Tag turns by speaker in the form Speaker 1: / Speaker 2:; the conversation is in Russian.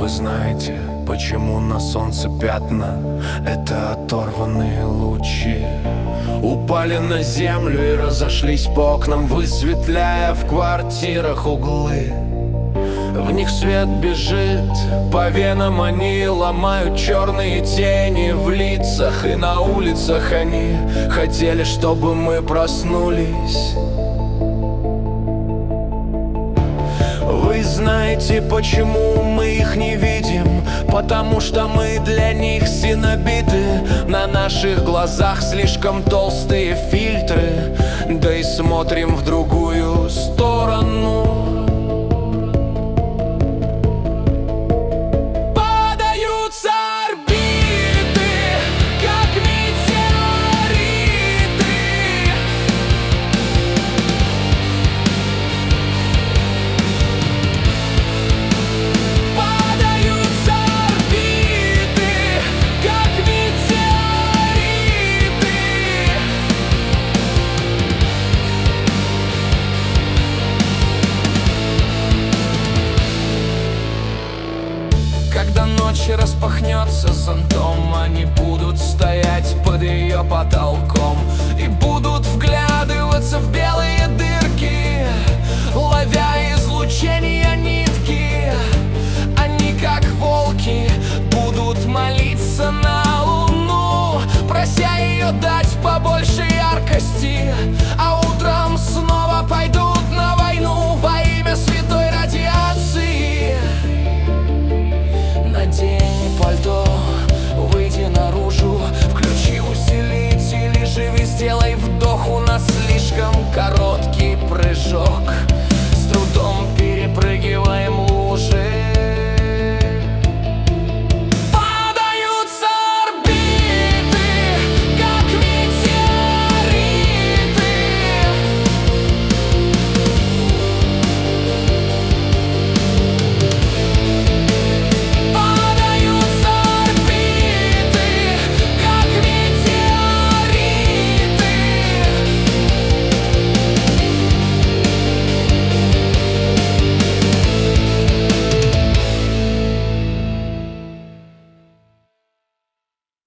Speaker 1: Вы знаете, почему на солнце пятна? Это оторванные лучи упали на землю и разошлись по окнам, высветляя в квартирах углы. В них свет бежит, по венам они ломают черные тени в лицах. И на улицах они хотели, чтобы мы проснулись. Вы знаете, почему мы их не видим? Потому что мы для них синобиты. На наших глазах слишком толстые фильтры, да и смотрим в другую сторону. Когда ночь распахнется зонтом, они будут стоять под ее потолком и будут вглядываться в белые дырки, ловя излучение нитки. Они, как волки, будут молиться на луну, прося ее дать побольше яркости, а утром снова пойдут на войну во имя святой радиации. Надень пальто, выйди наружу, включи усилитель и живи, сделай вдох, у нас слишком короткий прыжок.